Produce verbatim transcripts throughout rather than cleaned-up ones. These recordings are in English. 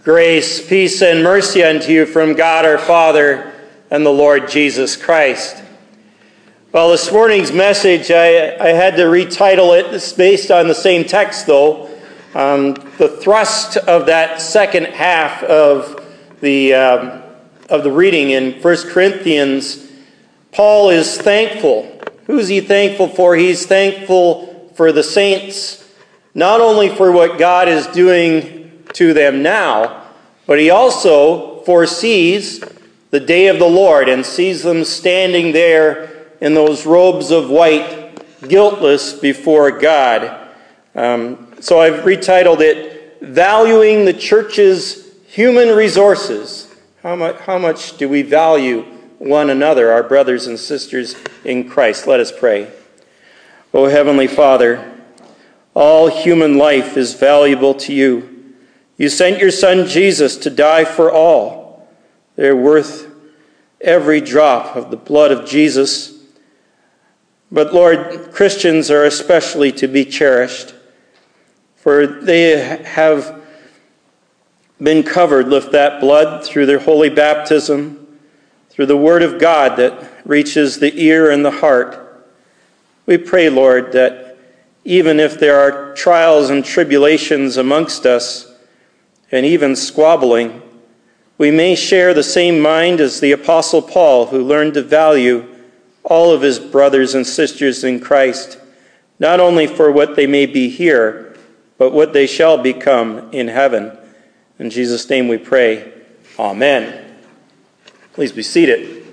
Grace, peace, and mercy unto you from God our Father and the Lord Jesus Christ. Well, this morning's message, I, I had to retitle it. It's based on the same text, though. Um, the thrust of that second half of the um, of the reading in First Corinthians, Paul is thankful. Who's he thankful for? He's thankful for the saints, not only for what God is doing to them now, but he also foresees the day of the Lord and sees them standing there in those robes of white, guiltless before God. Um, so I've retitled it, Valuing the Church's Human Resources. How much, how much do we value one another, our brothers and sisters in Christ? Let us pray. O Heavenly Father, all human life is valuable to you. You sent your Son Jesus to die for all. They're worth every drop of the blood of Jesus. But Lord, Christians are especially to be cherished, for they have been covered with that blood through their holy baptism, through the Word of God that reaches the ear and the heart. We pray, Lord, that even if there are trials and tribulations amongst us, and even squabbling, we may share the same mind as the Apostle Paul, who learned to value all of his brothers and sisters in Christ, not only for what they may be here, but what they shall become in heaven. In Jesus' name we pray. Amen. Please be seated.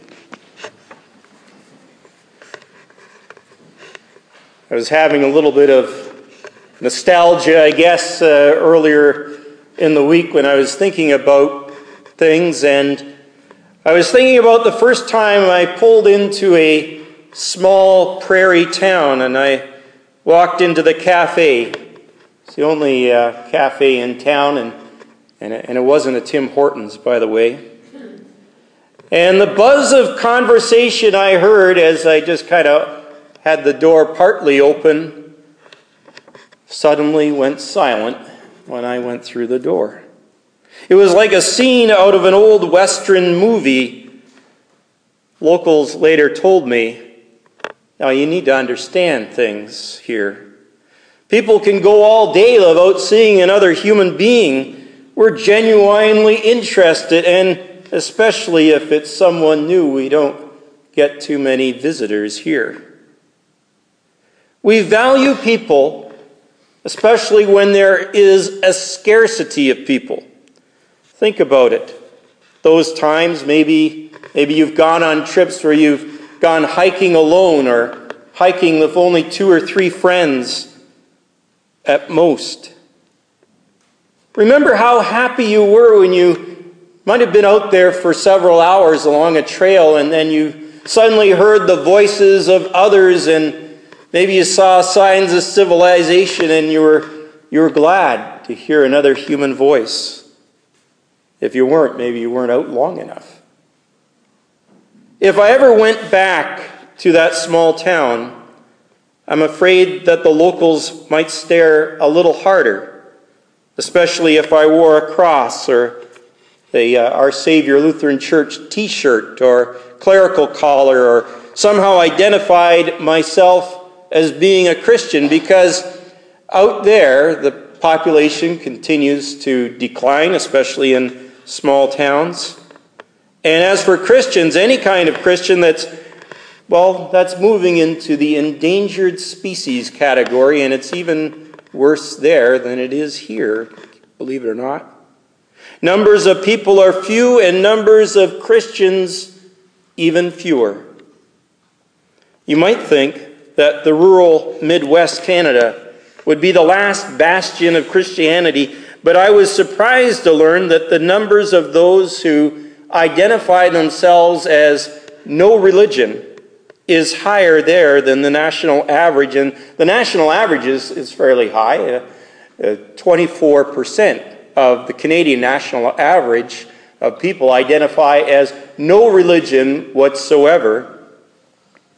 I was having a little bit of nostalgia, I guess, uh, earlier in the week when I was thinking about things, and I was thinking about the first time I pulled into a small prairie town and I walked into the cafe. It's the only uh, cafe in town, and, and, it, and it wasn't a Tim Hortons, by the way. And the buzz of conversation I heard as I just kind of had the door partly open suddenly went silent when I went through the door. It was like a scene out of an old Western movie. Locals later told me, now you need to understand things here. People can go all day without seeing another human being. We're genuinely interested, and especially if it's someone new, we don't get too many visitors here. We value people, especially when there is a scarcity of people. Think about it. Those times, maybe, maybe you've gone on trips where you've gone hiking alone or hiking with only two or three friends at most. Remember how happy you were when you might have been out there for several hours along a trail and then you suddenly heard the voices of others, and maybe you saw signs of civilization and you were, you were glad to hear another human voice. If you weren't, maybe you weren't out long enough. If I ever went back to that small town, I'm afraid that the locals might stare a little harder, especially if I wore a cross or the uh, Our Savior Lutheran Church t-shirt or clerical collar, or somehow identified myself as being a Christian, because out there the population continues to decline, especially in small towns. And as for Christians, any kind of Christian that's, well, that's moving into the endangered species category, and it's even worse there than it is here, believe it or not. Numbers of people are few, and numbers of Christians even fewer. You might think that the rural Midwest Canada would be the last bastion of Christianity, but I was surprised to learn that the numbers of those who identify themselves as no religion is higher there than the national average, and the national average is, is fairly high. Uh, uh, twenty-four percent of the Canadian national average of people identify as no religion whatsoever.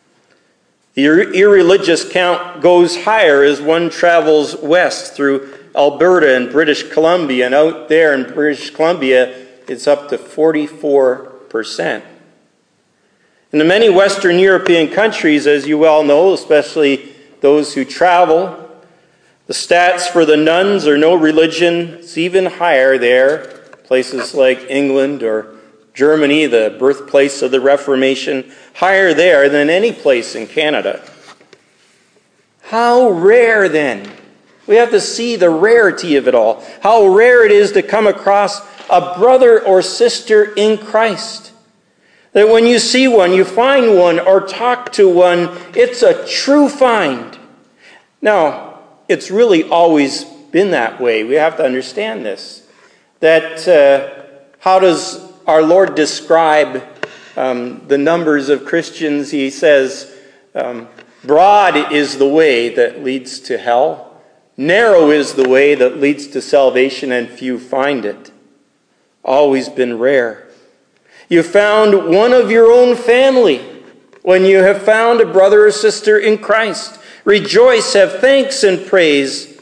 The irreligious count goes higher as one travels west through Alberta and British Columbia, and out there in British Columbia, it's up to forty-four percent. In the many Western European countries, as you well know, especially those who travel, the stats for the nones or no religion is even higher there. Places like England or Germany, the birthplace of the Reformation, higher there than any place in Canada. How rare then? We have to see the rarity of it all. How rare it is to come across a brother or sister in Christ. That when you see one, you find one, or talk to one, it's a true find. Now, it's really always been that way. We have to understand this. That uh, how does our Lord describe um, the numbers of Christians? He says, um, broad is the way that leads to hell. Narrow is the way that leads to salvation, and few find it. Always been rare. You found one of your own family when you have found a brother or sister in Christ. Rejoice, have thanks and praise.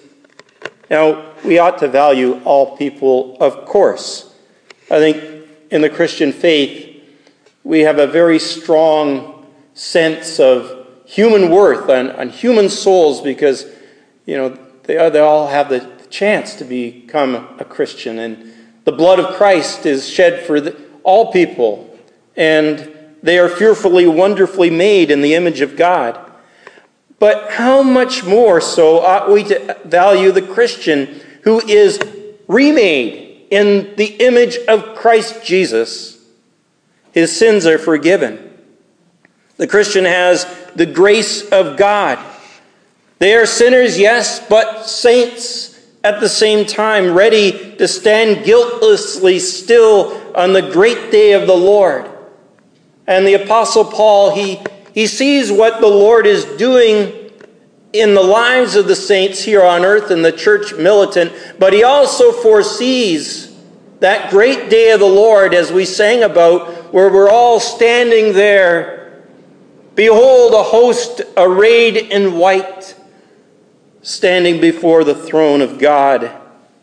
Now, we ought to value all people, of course. I think in the Christian faith, we have a very strong sense of human worth on, on human souls because, you know, they, they all have the chance to become a Christian. And the blood of Christ is shed for the all people, and they are fearfully, wonderfully made in the image of God. But how much more so ought we to value the Christian who is remade in the image of Christ Jesus? His sins are forgiven. The Christian has the grace of God. They are sinners, yes, but saints at the same time, ready to stand guiltlessly still on the great day of the Lord. And the Apostle Paul, he, he sees what the Lord is doing in the lives of the saints here on earth and the church militant, but he also foresees that great day of the Lord, as we sang about, where we're all standing there. Behold, a host arrayed in white, standing before the throne of God.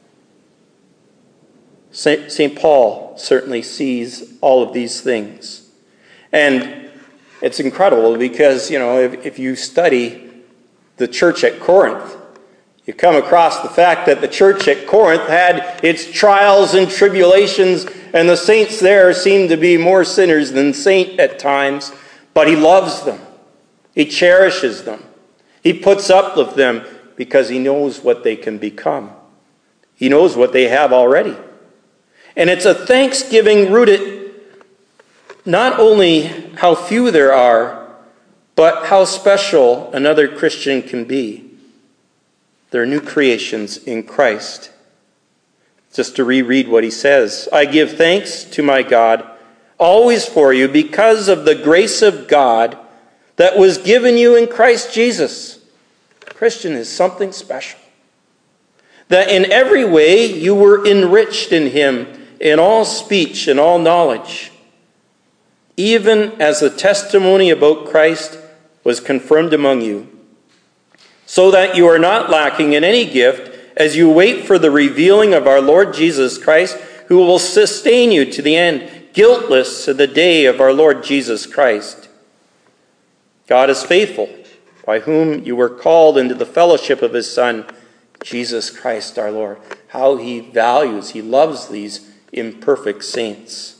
Saint Paul certainly sees all of these things. And it's incredible because, you know, if, if you study the church at Corinth, you come across the fact that the church at Corinth had its trials and tribulations, and the saints there seem to be more sinners than saint at times, but he loves them. He cherishes them. He puts up with them because he knows what they can become. He knows what they have already. And it's a thanksgiving rooted not only how few there are, but how special another Christian can be. They're new creations in Christ. Just to reread what he says, I give thanks to my God always for you because of the grace of God that was given you in Christ Jesus. Christian is something special. That in every way you were enriched in him, in all speech and all knowledge, even as the testimony about Christ was confirmed among you, so that you are not lacking in any gift as you wait for the revealing of our Lord Jesus Christ, who will sustain you to the end, guiltless to the day of our Lord Jesus Christ. God is faithful, by whom you were called into the fellowship of his Son, Jesus Christ our Lord. How he values, he loves these imperfect saints.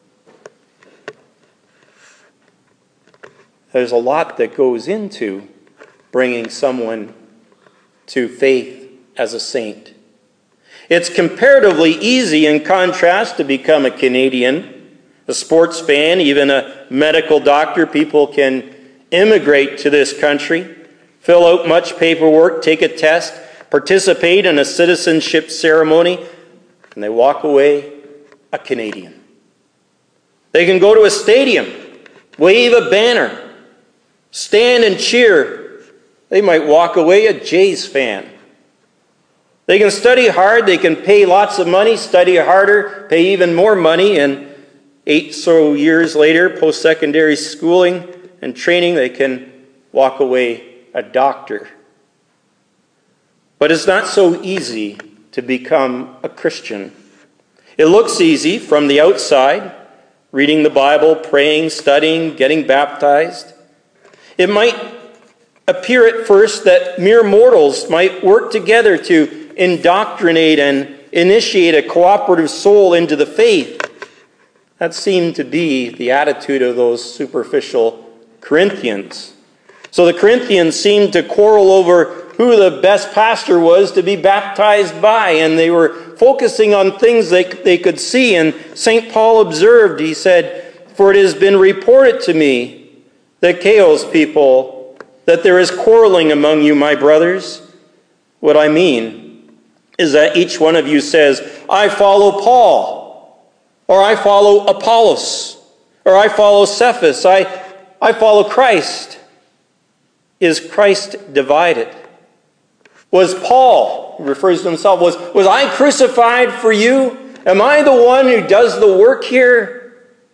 There's a lot that goes into bringing someone to faith as a saint. It's comparatively easy, in contrast, to become a Canadian, a sports fan, even a medical doctor. People can immigrate to this country, fill out much paperwork, take a test, participate in a citizenship ceremony, and they walk away a Canadian. They can go to a stadium, wave a banner, stand and cheer. They might walk away a Jays fan. They can study hard, they can pay lots of money, study harder, pay even more money, and eight so years later, post-secondary schooling and training, they can walk away a doctor. But it's not so easy to become a Christian. It looks easy from the outside, reading the Bible, praying, studying, getting baptized. It might appear at first that mere mortals might work together to indoctrinate and initiate a cooperative soul into the faith. That seemed to be the attitude of those superficial Corinthians. So the Corinthians seemed to quarrel over who the best pastor was to be baptized by, and they were focusing on things they, they could see. And Saint Paul observed, he said, "For it has been reported to me, the Chaos people, that there is quarreling among you, my brothers. What I mean is that each one of you says, 'I follow Paul,' or 'I follow Apollos,' or 'I follow Cephas,' I, I follow Christ." Is Christ divided? Was Paul, he refers to himself, was, was I crucified for you? Am I the one who does the work here?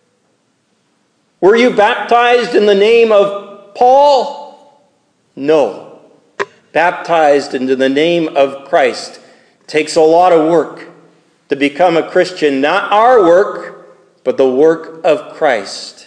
Were you baptized in the name of Paul? No. Baptized into the name of Christ. Takes a lot of work to become a Christian. Not our work, but the work of Christ.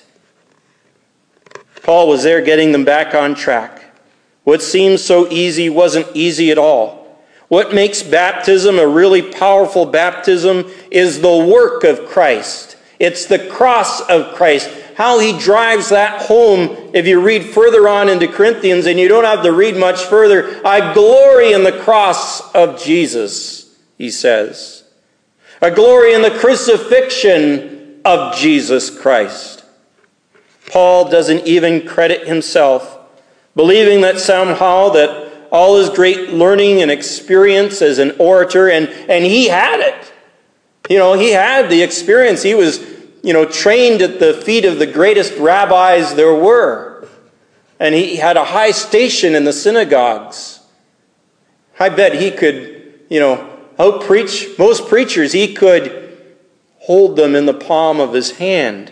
Paul was there getting them back on track. What seemed so easy wasn't easy at all. What makes baptism a really powerful baptism is the work of Christ. It's the cross of Christ. How he drives that home, if you read further on into Corinthians, and you don't have to read much further, "I glory in the cross of Jesus," he says. "I glory in the crucifixion of Jesus Christ." Paul doesn't even credit himself, believing that somehow that all his great learning and experience as an orator, and, and he had it. You know, he had the experience. He was, you know, trained at the feet of the greatest rabbis there were. And he had a high station in the synagogues. I bet he could, you know, out-preach most preachers. He could hold them in the palm of his hand.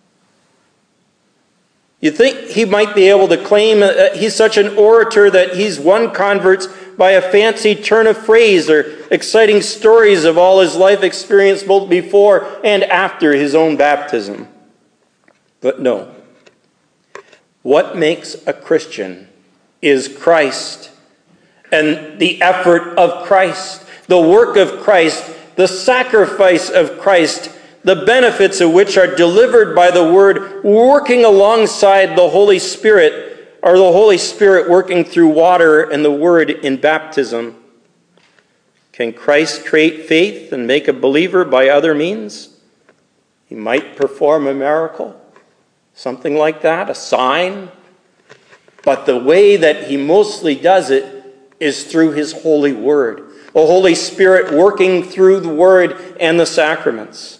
You think he might be able to claim that he's such an orator that he's won converts by a fancy turn of phrase or exciting stories of all his life experience both before and after his own baptism. But no. What makes a Christian is Christ and the effort of Christ, the work of Christ, the sacrifice of Christ, the benefits of which are delivered by the Word working alongside the Holy Spirit, or the Holy Spirit working through water and the Word in baptism. Can Christ create faith and make a believer by other means? He might perform a miracle, something like that, a sign. But the way that he mostly does it is through his holy Word, the Holy Spirit working through the Word and the sacraments.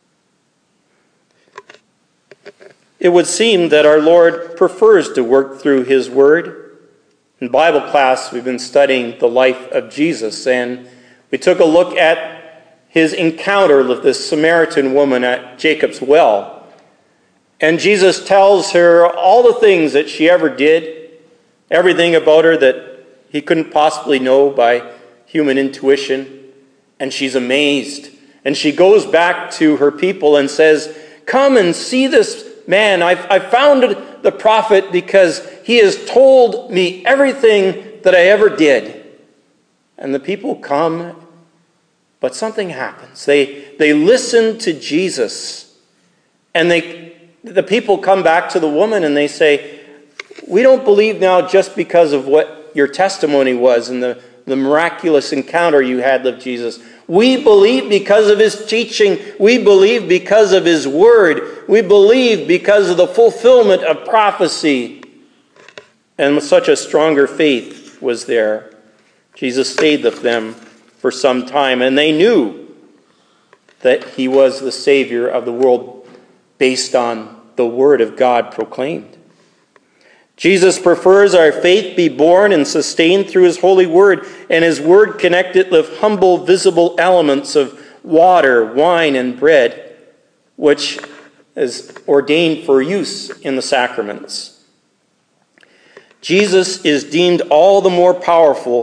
It would seem that our Lord prefers to work through his Word. In Bible class, we've been studying the life of Jesus, and we took a look at his encounter with this Samaritan woman at Jacob's well. And Jesus tells her all the things that she ever did, everything about her that he couldn't possibly know by human intuition. And she's amazed. And she goes back to her people and says, "Come and see this man. I've, I found the prophet because he has told me everything that I ever did." And the people come, but something happens. They, they listen to Jesus. And they, the people come back to the woman and they say, "We don't believe now just because of what your testimony was and the, the miraculous encounter you had with Jesus. We believe because of his teaching. We believe because of his word. We believe because of the fulfillment of prophecy." And such a stronger faith was there. Jesus stayed with them for some time, and they knew that he was the Savior of the world based on the word of God proclaimed. Jesus prefers our faith be born and sustained through his holy word, and his word connected with humble, visible elements of water, wine, and bread, which is ordained for use in the sacraments. Jesus is deemed all the more powerful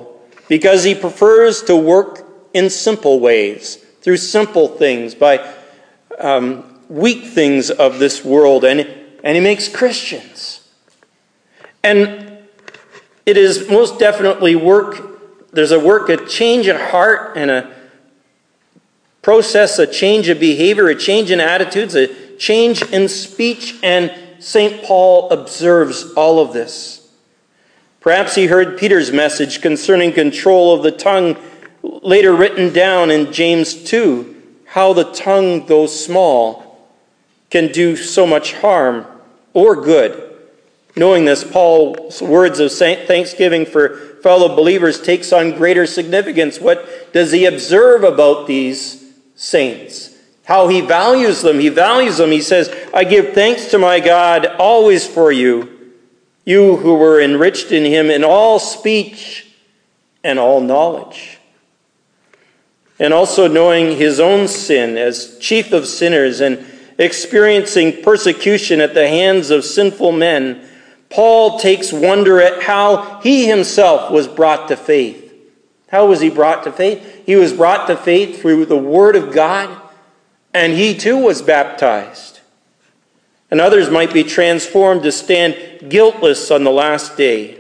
because he prefers to work in simple ways, through simple things, by um, weak things of this world, and, and he makes Christians. And it is most definitely work, there's a work, a change in heart and a process, a change of behavior, a change in attitudes, a change in speech, and Saint Paul observes all of this. Perhaps he heard Peter's message concerning control of the tongue, later written down in James two, how the tongue, though small, can do so much harm or good. Knowing this, Paul's words of thanksgiving for fellow believers takes on greater significance. What does he observe about these saints? How he values them. He values them. He says, I give thanks to my God always for you, you who were enriched in him in all speech and all knowledge. And also knowing his own sin as chief of sinners and experiencing persecution at the hands of sinful men, Paul takes wonder at how he himself was brought to faith. How was he brought to faith? He was brought to faith through the Word of God, and he too was baptized. And others might be transformed to stand guiltless on the last day.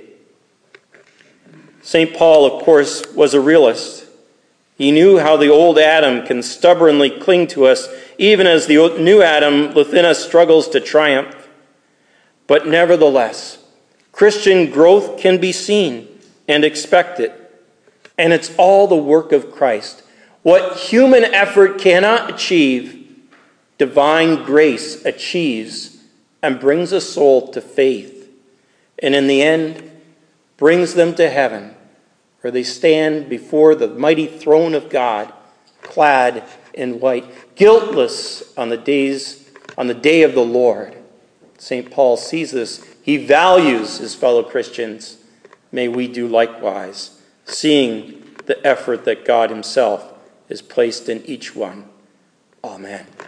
Saint Paul, of course, was a realist. He knew how the old Adam can stubbornly cling to us, even as the new Adam within us struggles to triumph. But nevertheless, Christian growth can be seen and expected. And it's all the work of Christ. What human effort cannot achieve, divine grace achieves and brings a soul to faith. And in the end, brings them to heaven, where they stand before the mighty throne of God, clad in white, guiltless on the days, on the day of the Lord. Saint Paul sees this. He values his fellow Christians. May we do likewise, seeing the effort that God himself has placed in each one. Amen.